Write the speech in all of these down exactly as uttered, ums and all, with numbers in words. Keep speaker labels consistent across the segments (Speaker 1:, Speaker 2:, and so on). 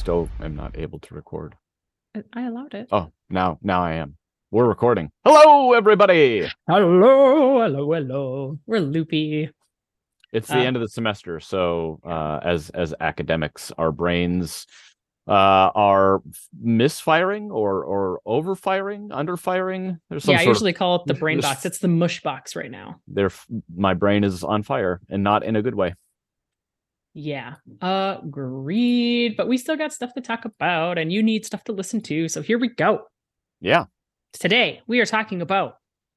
Speaker 1: still am not able to record.
Speaker 2: I, I allowed it.
Speaker 1: Oh, now, now I am. We're recording. Hello, everybody.
Speaker 2: Hello, hello, hello. We're loopy.
Speaker 1: It's the
Speaker 2: Uh,
Speaker 1: end of the semester, so uh, as as academics, our brains uh, are misfiring or or overfiring, underfiring. There's some
Speaker 2: yeah, I
Speaker 1: sort
Speaker 2: usually
Speaker 1: of
Speaker 2: call it the brain
Speaker 1: there's-
Speaker 2: box. It's the mush box right now.
Speaker 1: there. My brain is on fire, and not in a good way.
Speaker 2: Yeah, agreed. But we still got stuff to talk about, and you need stuff to listen to. So here we go.
Speaker 1: Yeah.
Speaker 2: Today we are talking about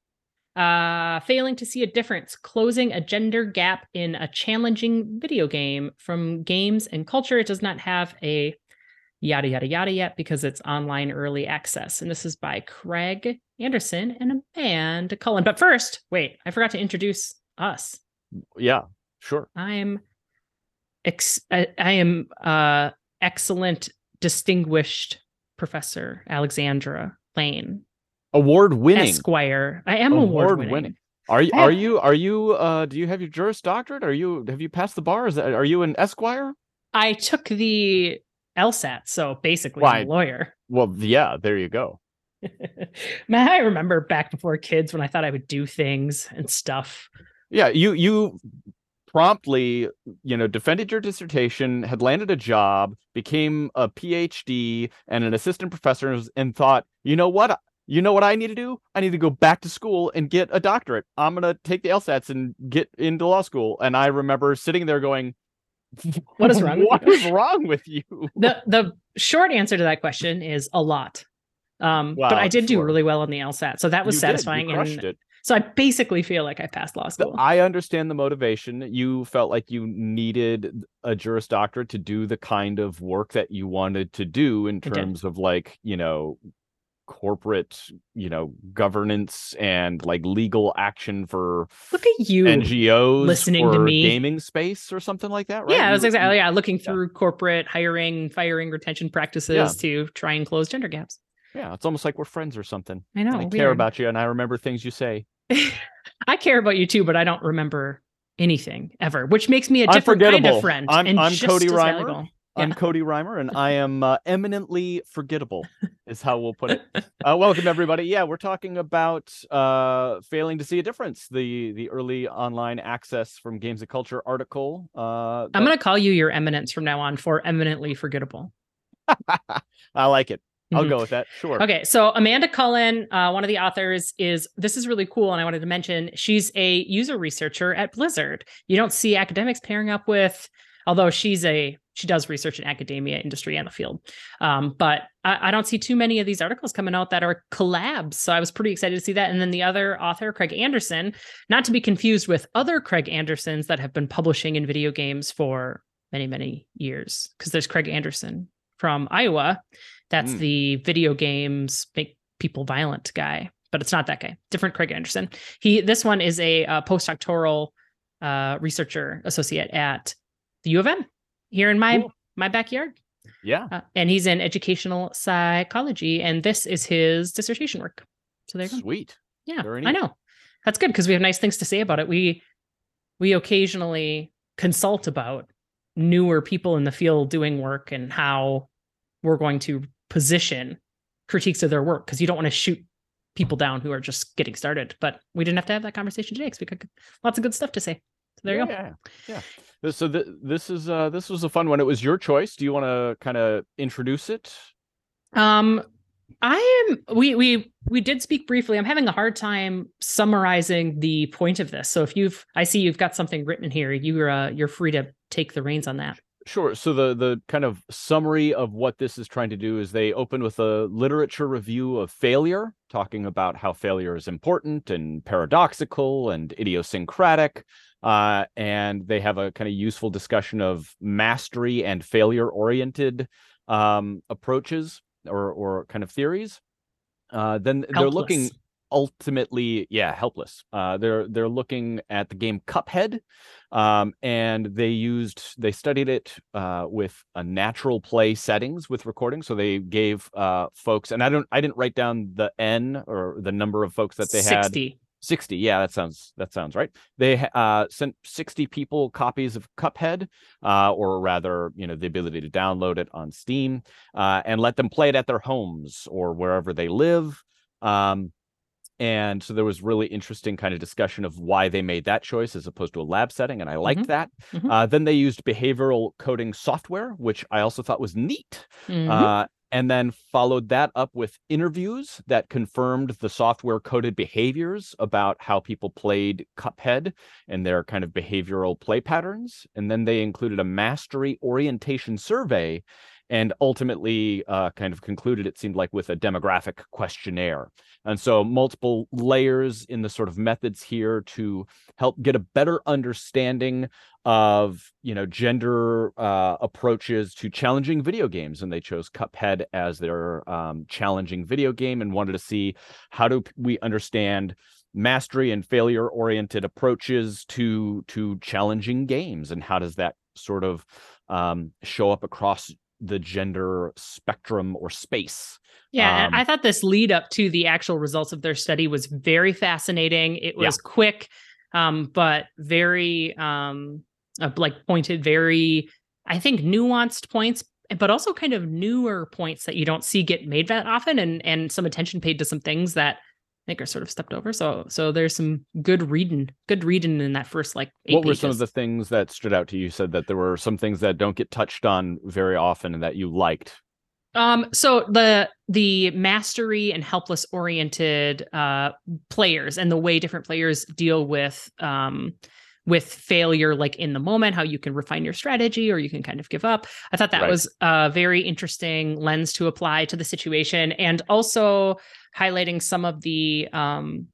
Speaker 2: uh, failing to see a difference, closing a gender gap in a challenging video game. From Games and Culture, it does not have a yada yada yada yet because it's online early access. And this is by Craig Anderson and Amanda Cullen. But first, wait, I forgot to introduce us.
Speaker 1: Yeah, sure.
Speaker 2: I'm ex- I, I am uh excellent, distinguished Professor Alexandra Lane.
Speaker 1: Award winning.
Speaker 2: Esquire. I am award winning.
Speaker 1: Are you
Speaker 2: I have-
Speaker 1: are you are you uh do you have your Juris Doctorate? Are you have you passed the bar? Is that are you an Esquire?
Speaker 2: I took the LSAT, so basically
Speaker 1: Why?
Speaker 2: I'm a lawyer.
Speaker 1: Well, yeah, there you go.
Speaker 2: Man, I remember back before kids when I thought I would do things and stuff.
Speaker 1: Yeah, you you promptly, you know, defended your dissertation, had landed a job, became a PhD and an assistant professor, and thought, you know what? You know what I need to do? I need to go back to school and get a doctorate. I'm going to take the LSATs and get into law school. And I remember sitting there going,
Speaker 2: What is wrong with
Speaker 1: What
Speaker 2: you?
Speaker 1: is wrong with you?
Speaker 2: The the short answer to that question is a lot. Um,
Speaker 1: Wow,
Speaker 2: but I did do
Speaker 1: sure.
Speaker 2: really well on the LSAT, so that was
Speaker 1: You did, you
Speaker 2: satisfying.
Speaker 1: crushed
Speaker 2: And
Speaker 1: it.
Speaker 2: so I basically feel like I passed law
Speaker 1: The-
Speaker 2: school.
Speaker 1: I understand the motivation. You felt like you needed a Juris Doctorate to do the kind of work that you wanted to do in
Speaker 2: did.
Speaker 1: terms of, like, you know, corporate, you know, governance and like legal action for
Speaker 2: Look at you
Speaker 1: N G Os
Speaker 2: listening
Speaker 1: or
Speaker 2: to me.
Speaker 1: gaming space or something like that, right?
Speaker 2: Yeah, that's
Speaker 1: You-
Speaker 2: exactly. Yeah, looking
Speaker 1: yeah.
Speaker 2: through corporate hiring, firing, retention practices
Speaker 1: Yeah.
Speaker 2: to try and close gender gaps.
Speaker 1: Yeah, it's almost like we're friends or something.
Speaker 2: I know.
Speaker 1: And I care
Speaker 2: weird.
Speaker 1: about you, and I remember things you say.
Speaker 2: I care about you too, but I don't remember anything ever, which makes me a different kind
Speaker 1: Unforgettable.
Speaker 2: of friend.
Speaker 1: I'm-
Speaker 2: and
Speaker 1: I'm
Speaker 2: just
Speaker 1: Cody
Speaker 2: as
Speaker 1: Reimer.
Speaker 2: valuable.
Speaker 1: I'm
Speaker 2: Yeah.
Speaker 1: Cody Reimer, and I am uh, eminently forgettable, is how we'll put it. Uh, welcome, everybody. Yeah, we're talking about uh, failing to see a difference, the the early online access from Games and Culture article. Uh,
Speaker 2: I'm
Speaker 1: that-
Speaker 2: going to call you your eminence from now on for eminently forgettable.
Speaker 1: I like it. I'll
Speaker 2: Mhm.
Speaker 1: go with that. Sure.
Speaker 2: Okay, so Amanda Cullen, uh, one of the authors, is this is really cool, and I wanted to mention she's a user researcher at Blizzard. You don't see academics pairing up with, although she's a she does research in academia, industry, and the field. Um, but I, I don't see too many of these articles coming out that are collabs. So I was pretty excited to see that. And then the other author, Craig Anderson, not to be confused with other Craig Andersons that have been publishing in video games for many, many years. Because there's Craig Anderson from Iowa. That's
Speaker 1: Mm.
Speaker 2: the video games make people violent guy, but it's not that guy. Different Craig Anderson. He this one is a uh, postdoctoral uh, researcher associate at the U of M here in my
Speaker 1: Cool.
Speaker 2: my backyard,
Speaker 1: Yeah.
Speaker 2: uh, and he's in educational psychology, and this is his dissertation work. So there you go.
Speaker 1: Sweet.
Speaker 2: Yeah,
Speaker 1: Very
Speaker 2: I
Speaker 1: neat.
Speaker 2: know. That's good because we have nice things to say about it. We we occasionally consult about newer people in the field doing work and how we're going to position critiques of their work, because you don't want to shoot people down who are just getting started. But we didn't have to have that conversation today because we got lots of good stuff to say. So there
Speaker 1: yeah,
Speaker 2: you go.
Speaker 1: Yeah, yeah. This- So th- this is uh, this was a fun one. It was your choice. Do you want to kind of introduce it?
Speaker 2: Um, I am. We we we did speak briefly. I'm having a hard time summarizing the point of this. So if you've, I see you've got something written here. You're uh, you're free to take the reins on that.
Speaker 1: Sure. So the the kind of summary of what this is trying to do is they open with a literature review of failure, talking about how failure is important and paradoxical and idiosyncratic. Uh, and they have a kind of useful discussion of mastery and failure-oriented um, approaches or or kind of theories. Uh, then they're
Speaker 2: Helpless.
Speaker 1: looking ultimately, yeah, helpless. Uh, they're they're looking at the game Cuphead, um, and they used they studied it uh, with a natural play settings with recording. So they gave uh, folks, and I don't I didn't write down the n or the number of folks that they had.
Speaker 2: sixty.
Speaker 1: sixty, yeah, that sounds that sounds right. They uh, sent sixty people copies of Cuphead, uh, or rather, you know, the ability to download it on Steam, uh, and let them play it at their homes or wherever they live. Um, and so there was really interesting kind of discussion of why they made that choice as opposed to a lab setting, and I liked
Speaker 2: Mhm.
Speaker 1: that.
Speaker 2: Mhm.
Speaker 1: Uh, then they used behavioral coding software, which I also thought was neat.
Speaker 2: Mhm.
Speaker 1: Uh, and then followed that up with interviews that confirmed the software coded behaviors about how people played Cuphead and their kind of behavioral play patterns. And then they included a mastery orientation survey and ultimately uh, kind of concluded, it seemed like, with a demographic questionnaire. And so multiple layers in the sort of methods here to help get a better understanding of, you know, gender uh, approaches to challenging video games. And they chose Cuphead as their um, challenging video game and wanted to see how do we understand mastery and failure oriented approaches to to challenging games, and how does that sort of um, show up across the gender spectrum or space.
Speaker 2: Yeah,
Speaker 1: Um,
Speaker 2: and I thought this lead up to the actual results of their study was very fascinating. It was
Speaker 1: Yeah.
Speaker 2: quick, um, but very um, uh, like pointed, very, I think, nuanced points, but also kind of newer points that you don't see get made that often, and and some attention paid to some things that I think are sort of stepped over. So so there's some good reading, good reading in that first like eight
Speaker 1: what were
Speaker 2: pages.
Speaker 1: some of the things that stood out to you? You said that there were some things that don't get touched on very often and that you liked.
Speaker 2: Um, so the the mastery and helpless oriented uh players, and the way different players deal with um with failure, like in the moment, how you can refine your strategy or you can kind of give up. I thought that
Speaker 1: Right.
Speaker 2: was a very interesting lens to apply to the situation, and also highlighting some of the um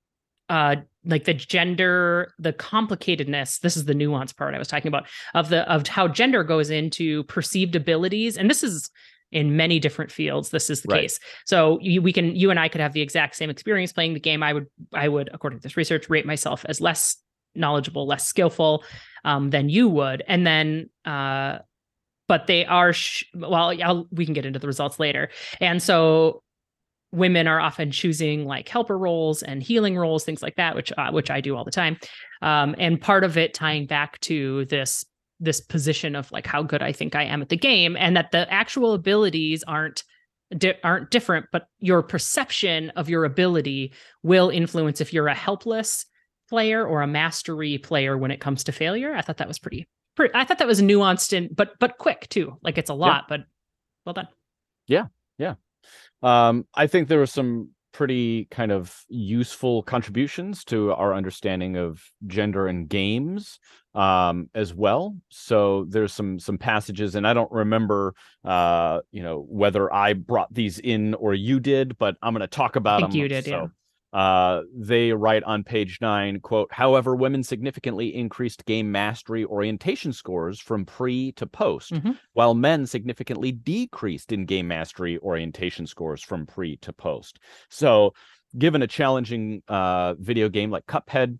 Speaker 2: uh like the gender, the complicatedness. This is the nuance part I was talking about, of the of how gender goes into perceived abilities. And this is in many different fields, this is the
Speaker 1: Right.
Speaker 2: case. So you, we can you and I could have the exact same experience playing the game. I would I would, according to this research, rate myself as less knowledgeable, less skillful um, than you would. And then uh but they are sh- well, I'll, we can get into the results later. And so women are often choosing like helper roles and healing roles, things like that, which uh, which I do all the time. Um, and part of it tying back to this this position of like how good I think I am at the game, and that the actual abilities aren't di- aren't different, but your perception of your ability will influence if you're a helpless player or a mastery player when it comes to failure. I thought that was pretty, pretty I thought that was nuanced and but but quick too. Like it's a lot, yeah. But well done.
Speaker 1: Yeah, yeah. Um, I think there were some pretty kind of useful contributions to our understanding of gender in games um, as well. So there's some some passages, and I don't remember, uh, you know, whether I brought these in or you did, but I'm going to talk about
Speaker 2: I think
Speaker 1: them.
Speaker 2: you did,
Speaker 1: so,
Speaker 2: yeah.
Speaker 1: Uh, they write on page nine, quote, however, women significantly increased game mastery orientation scores from pre to post,
Speaker 2: Mm-hmm.
Speaker 1: while men significantly decreased in game mastery orientation scores from pre to post. So given a challenging uh, video game like Cuphead,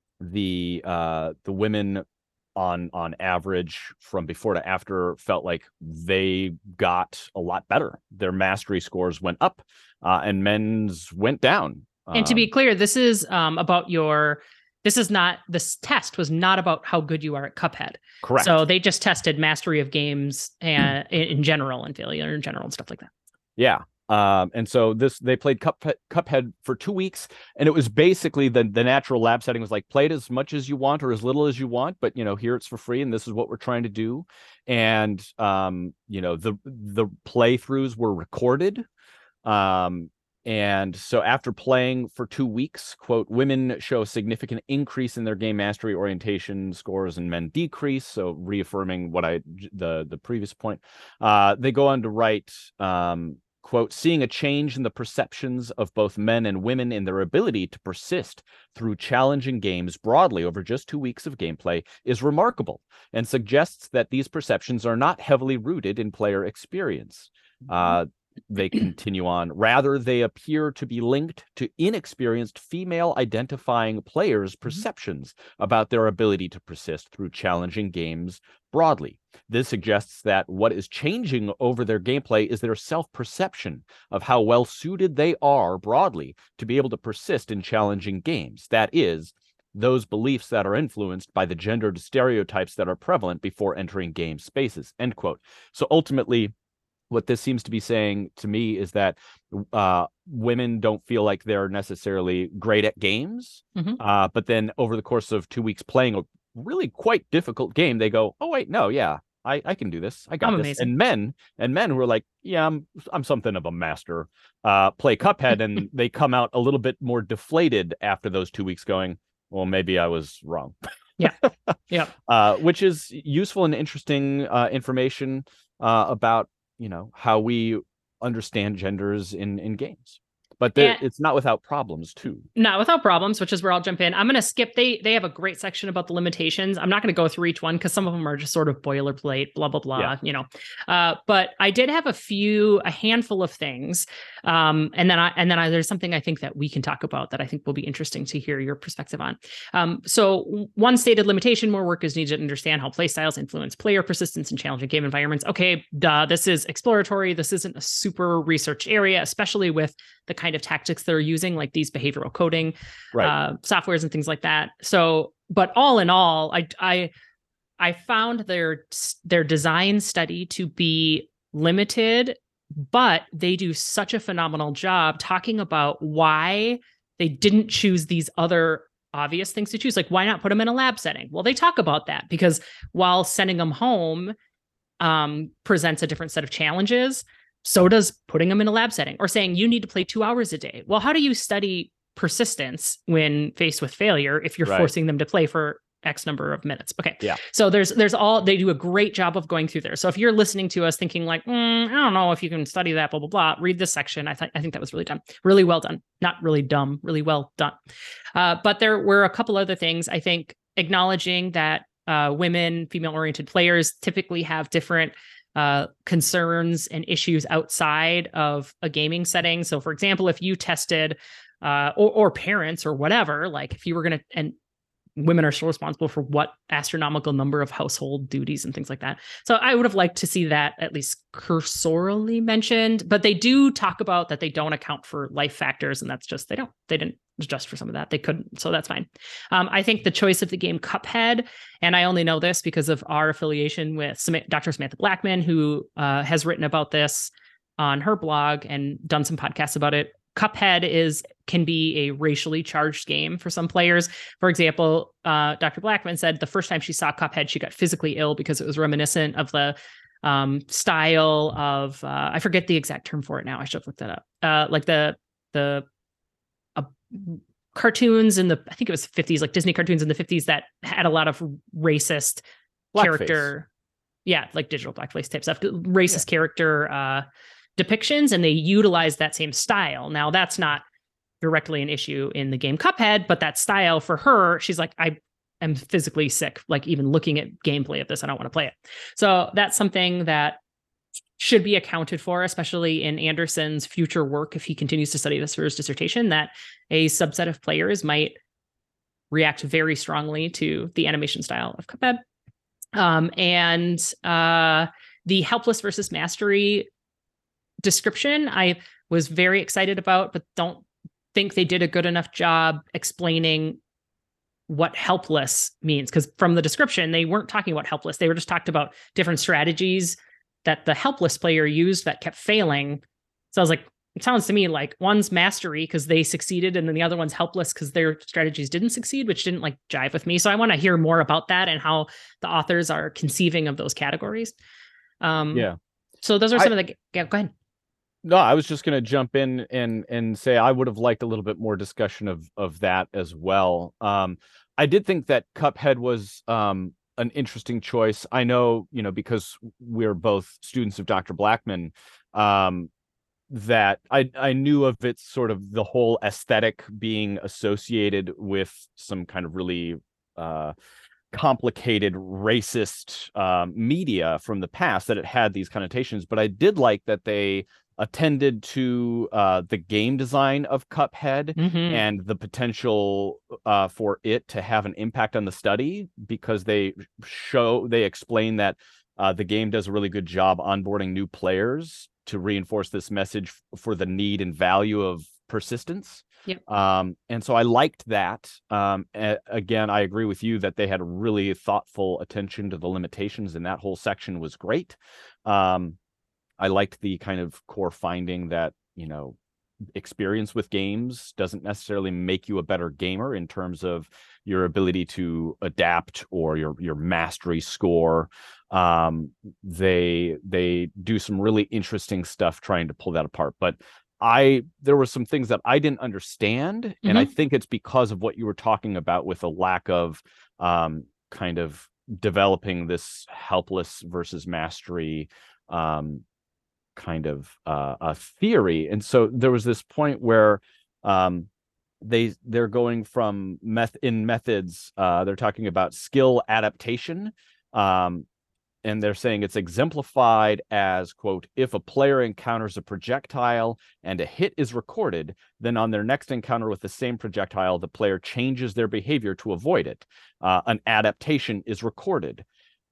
Speaker 1: the uh, the women on on average from before to after felt like they got a lot better. Their mastery scores went up uh, and men's went down.
Speaker 2: And to be
Speaker 1: Um,
Speaker 2: clear, this is um, about your, this is not, this test was not about how good you are at Cuphead.
Speaker 1: Correct.
Speaker 2: So they just tested mastery of games and in, in general and failure in general and stuff like that.
Speaker 1: Yeah. Um, and so this, they played Cuphead, Cuphead for two weeks, and it was basically the, the natural lab setting was like, play it as much as you want or as little as you want, but, you know, here it's for free, and this is what we're trying to do. And, um, you know, the, the playthroughs were recorded. Um, And so after playing for two weeks, quote, women show a significant increase in their game mastery orientation scores and men decrease. So reaffirming what I, the, the previous point, uh, they go on to write, um, quote, seeing a change in the perceptions of both men and women in their ability to persist through challenging games broadly over just two weeks of gameplay is remarkable and suggests that these perceptions are not heavily rooted in player experience. Uh, they continue on. Rather, they appear to be linked to inexperienced female identifying players' perceptions about their ability to persist through challenging games broadly. This suggests that what is changing over their gameplay is their self-perception of how well suited they are broadly to be able to persist in challenging games. That is, those beliefs that are influenced by the gendered stereotypes that are prevalent before entering game spaces, end quote. So ultimately, what this seems to be saying to me is that uh, women don't feel like they're necessarily great at games,
Speaker 2: Mm-hmm.
Speaker 1: uh, but then over the course of two weeks playing a really quite difficult game, they go, "Oh wait, no, yeah, I, I can do this. I got
Speaker 2: I'm
Speaker 1: this."
Speaker 2: amazing.
Speaker 1: And men and men who are like, "Yeah, I'm I'm something of a master," uh, play Cuphead, and they come out a little bit more deflated after those two weeks, going, "Well, maybe I was wrong."
Speaker 2: Yeah, yeah,
Speaker 1: uh, which is useful and interesting uh, information uh, about, you know, how we understand genders in in games. But there,
Speaker 2: And-
Speaker 1: it's not without problems too.
Speaker 2: Not without problems, which is where I'll jump in. I'm going to skip. They they have a great section about the limitations. I'm not going to go through each one because some of them are just sort of boilerplate, blah blah blah.
Speaker 1: Yeah.
Speaker 2: You know, uh, but I did have a few, a handful of things, um, and then I and then I, there's something I think that we can talk about that I think will be interesting to hear your perspective on. Um, so one stated limitation: more work is needed to understand how play styles influence player persistence in challenging game environments. Okay, duh. This is exploratory. This isn't a super research area, especially with the kind of tactics they're using, like these behavioral coding
Speaker 1: Right.
Speaker 2: uh, softwares and things like that. So, but all in all, I I I found their their design study to be limited, but they do such a phenomenal job talking about why they didn't choose these other obvious things to choose. Like, why not put them in a lab setting? Well, they talk about that because while sending them home um, presents a different set of challenges, so does putting them in a lab setting or saying you need to play two hours a day. Well, how do you study persistence when faced with failure if you're
Speaker 1: Right.
Speaker 2: forcing them to play for X number of minutes? Okay.
Speaker 1: Yeah.
Speaker 2: So there's there's all they do a great job of going through there. So if you're listening to us thinking like, mm, I don't know if you can study that, blah blah blah, read this section. I thought I think that was really done, really well done, not really dumb, really well done. Uh, but there were a couple other things. I think acknowledging that uh, women, female-oriented players typically have different uh, concerns and issues outside of a gaming setting. So, for example, if you tested, uh, or, or parents or whatever, like if you were going to, and women are still responsible for what astronomical number of household duties and things like that. So I would have liked to see that at least cursorily mentioned, but they do talk about that they don't account for life factors. And that's just, they don't, they didn't adjust for some of that. They couldn't. So that's fine. Um, I think the choice of the game Cuphead, and I only know this because of our affiliation with Doctor Samantha Blackman, who uh, has written about this on her blog and done some podcasts about it. Cuphead is can be a racially charged game for some players. For example, uh, Doctor Blackman said the first time she saw Cuphead, she got physically ill because it was reminiscent of the um, style of uh, I forget the exact term for it now. I should have looked that up. Uh, like the the uh, cartoons in the I think it was fifties, like Disney cartoons in the fifties that had a lot of racist
Speaker 1: Blackface.
Speaker 2: character. Yeah, like digital blackface type stuff. Racist yeah. character uh, depictions, and they utilize that same style. Now, that's not directly an issue in the game Cuphead, but that style for her, she's like, I am physically sick, like even looking at gameplay of this, I don't want to play it. So that's something that should be accounted for, especially in Anderson's future work, if he continues to study this for his dissertation, that a subset of players might react very strongly to the animation style of Cuphead. Um, and uh, the helpless versus mastery description, I was very excited about, but don't think they did a good enough job explaining what helpless means. Because from the description, they weren't talking about helpless. They were just talked about different strategies that the helpless player used that kept failing. So I was like, it sounds to me like one's mastery because they succeeded, and then the other one's helpless because their strategies didn't succeed, which didn't like jive with me. So I want to hear more about that and how the authors are conceiving of those categories. Um, yeah. So those are some I, of the. Yeah, go ahead.
Speaker 1: No, I was just going to jump in and and say I would have liked a little bit more discussion of of that as well. Um, I did think that Cuphead was um, an interesting choice. I know, you know, because we're both students of Doctor Blackman, um, that I I knew of its sort of the whole aesthetic being associated with some kind of really uh, complicated racist uh, media from the past, that it had these connotations. But I did like that they attended to uh, the game design of Cuphead
Speaker 2: Mm-hmm.
Speaker 1: and the potential uh, for it to have an impact on the study, because they show they explain that uh, the game does a really good job onboarding new players to reinforce this message for the need and value of persistence.
Speaker 2: Yep.
Speaker 1: Um, and so I liked that. Um, a- again, I agree with you that they had really thoughtful attention to the limitations, and that whole section was great. Um, I liked the kind of core finding that, you know, experience with games doesn't necessarily make you a better gamer in terms of your ability to adapt or your your mastery score. Um, they they do some really interesting stuff trying to pull that apart. But I there were some things that I didn't understand, mm-hmm. and I think it's because of what you were talking about with a lack of um, kind of developing this helpless versus mastery um, kind of uh, a theory. And so there was this point where um, they they're going from meth in methods. Uh, they're talking about skill adaptation. Um, and they're saying it's exemplified as, quote, if a player encounters a projectile and a hit is recorded, then on their next encounter with the same projectile, the player changes their behavior to avoid it. Uh, an adaptation is recorded.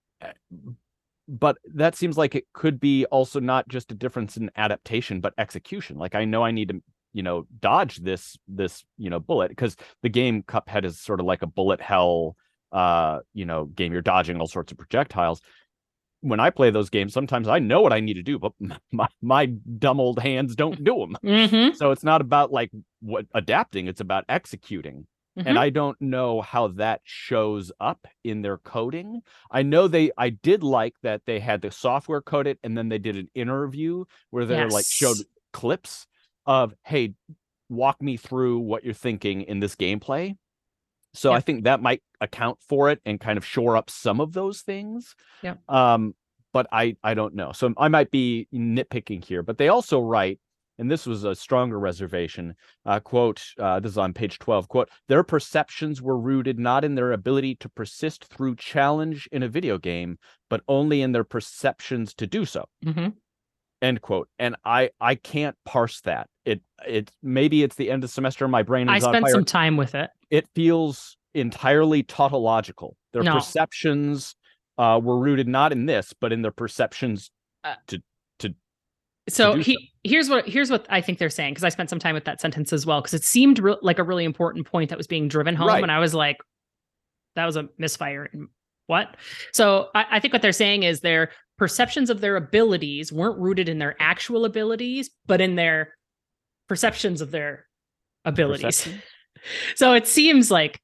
Speaker 1: But that seems like it could be also not just a difference in adaptation, but execution. Like, I know I need to, you know, dodge this, this, you know, bullet, because the game Cuphead is sort of like a bullet hell, uh, you know, game. You're dodging all sorts of projectiles. When I play those games, sometimes I know what I need to do, but my, my dumb old hands don't do them.
Speaker 2: Mm-hmm.
Speaker 1: So it's not about like what adapting, it's about executing. Mm-hmm. And I don't know how that shows up in their coding. I know they, I did like that they had the software code it, and then they did an interview where they're yes. like showed clips of, hey, walk me through what you're thinking in this gameplay. So yep. I think that might account for it and kind of shore up some of those things.
Speaker 2: Yeah.
Speaker 1: Um, but I, I don't know. So I might be nitpicking here, but they also write, and this was a stronger reservation, uh, quote, uh, this is on page twelve, quote, their perceptions were rooted not in their ability to persist through challenge in a video game, but only in their perceptions to do so.
Speaker 2: Mm-hmm.
Speaker 1: End quote. And I, I can't parse that. It, it, maybe it's the end of the semester. My brain is
Speaker 2: I
Speaker 1: on
Speaker 2: spent
Speaker 1: fire.
Speaker 2: some time with it.
Speaker 1: It feels entirely tautological. Their
Speaker 2: no.
Speaker 1: perceptions uh, were rooted not in this, but in their perceptions
Speaker 2: uh,
Speaker 1: to, to,
Speaker 2: so
Speaker 1: to
Speaker 2: he,
Speaker 1: so.
Speaker 2: here's what, here's what I think they're saying. Cause I spent some time with that sentence as well. Cause it seemed re- like a really important point that was being driven home.
Speaker 1: Right.
Speaker 2: And I was like, that was a misfire. What? So I, I think what they're saying is their perceptions of their abilities weren't rooted in their actual abilities, but in their perceptions of their abilities.
Speaker 1: Perception?
Speaker 2: So it seems like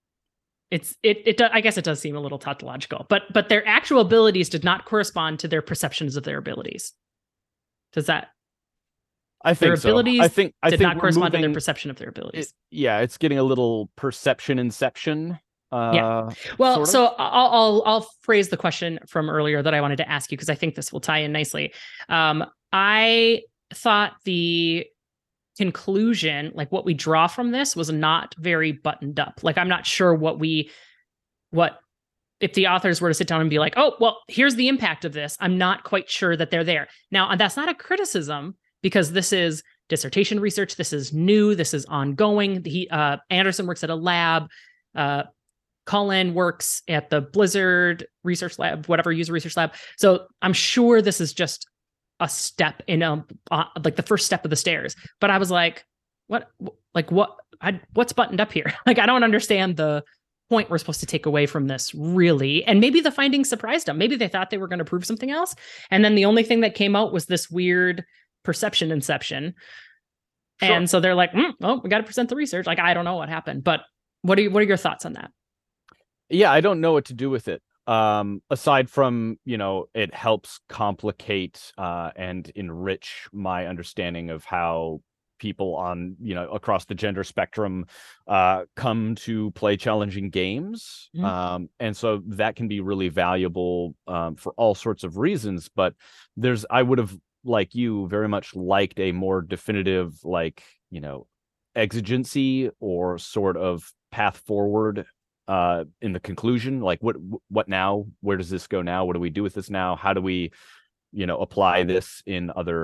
Speaker 2: it's it it I guess it does seem a little tautological, but but their actual abilities did not correspond to their perceptions of their abilities. Does that?
Speaker 1: I think
Speaker 2: their
Speaker 1: so.
Speaker 2: abilities
Speaker 1: I think I
Speaker 2: did
Speaker 1: think
Speaker 2: not correspond
Speaker 1: moving,
Speaker 2: to their perception of their abilities.
Speaker 1: It, yeah, it's getting a little perception inception. Uh,
Speaker 2: yeah. Well,
Speaker 1: sort of.
Speaker 2: so I'll, I'll I'll phrase the question from earlier that I wanted to ask you, because I think this will tie in nicely. Um, I thought the conclusion, like what we draw from this, was not very buttoned up. Like, I'm not sure what we, what if the authors were to sit down and be like, oh, well, here's the impact of this. I'm not quite sure that they're there. Now, that's not a criticism, because this is dissertation research. This is new. This is ongoing. He, uh, Anderson works at a lab. Uh, Colin works at the Blizzard research lab, whatever user research lab. So I'm sure this is just a step in a, uh, like the first step of the stairs. But I was like, what, like what, I, what's buttoned up here? Like, I don't understand the point we're supposed to take away from this, really. And maybe the findings surprised them. Maybe they thought they were going to prove something else. And then the only thing that came out was this weird perception inception. Sure. And so they're like, mm, oh, we got to present the research. Like, I don't know what happened, but what are you, what are your thoughts on that?
Speaker 1: Yeah, I don't know what to do with it. Um, aside from, you know, it helps complicate uh, and enrich my understanding of how people on, you know, across the gender spectrum uh, come to play challenging games. Mm-hmm. Um, and so that can be really valuable um, for all sorts of reasons. But there's, I would have, like you, very much liked a more definitive, like, you know, exigency or sort of path forward uh in the conclusion. Like, what what now? Where does this go now? What do we do with this now? How do we, you know, apply this in other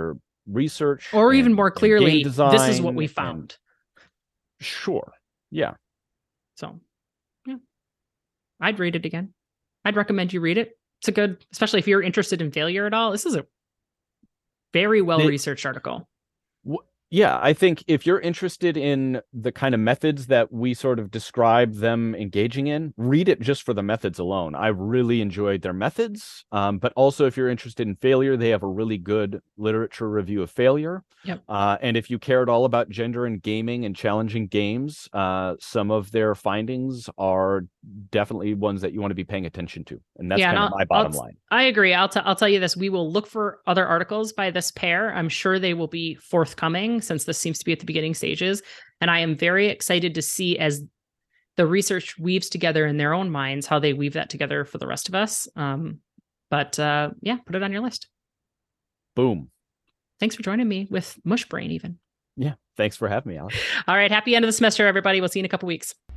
Speaker 1: research,
Speaker 2: or even
Speaker 1: and-
Speaker 2: more
Speaker 1: and game
Speaker 2: clearly, this is what
Speaker 1: design
Speaker 2: we
Speaker 1: and-
Speaker 2: found.
Speaker 1: Sure. Yeah.
Speaker 2: So, yeah, I'd read it again. I'd recommend you read it. It's a good, especially if you're interested in failure at all. This is a very well researched article.
Speaker 1: W- Yeah, I think if you're interested in the kind of methods that we sort of describe them engaging in, read it just for the methods alone. I really enjoyed their methods. Um, but also, if you're interested in failure, they have a really good literature review of failure.
Speaker 2: Yep.
Speaker 1: Uh, and if you care at all about gender and gaming and challenging games, uh, some of their findings are definitely ones that you want to be paying attention to. And that's
Speaker 2: Yeah, and
Speaker 1: kind of
Speaker 2: I'll-
Speaker 1: my bottom
Speaker 2: I'll-
Speaker 1: line.
Speaker 2: I agree. I'll, t- I'll tell you this. We will look for other articles by this pair. I'm sure they will be forthcoming since this seems to be at the beginning stages. And I am very excited to see as the research weaves together in their own minds, how they weave that together for the rest of us. Um, but uh, yeah, put it on your list.
Speaker 1: Boom.
Speaker 2: Thanks for joining me with Mush Brain even.
Speaker 1: Yeah. Thanks for having me, Alex.
Speaker 2: All right. Happy end of the semester, everybody. We'll see you in a couple weeks.